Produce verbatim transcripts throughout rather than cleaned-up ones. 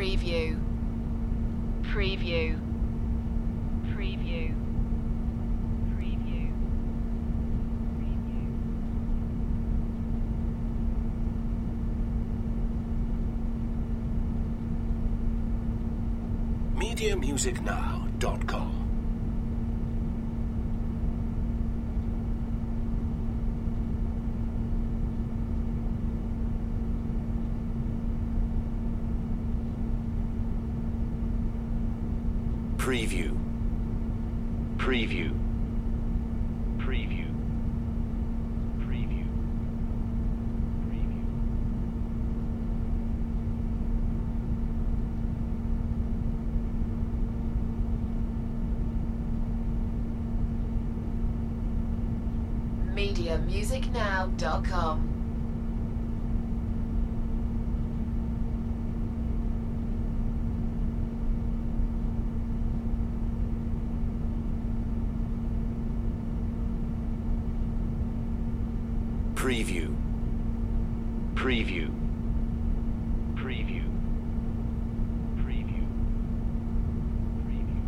Preview. Preview. Preview. Preview. media music now dot com. Preview. Preview. Preview. Preview. Preview. media music now dot com. Preview. Preview. Preview. Preview. Preview.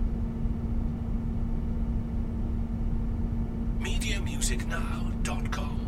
media music now dot com.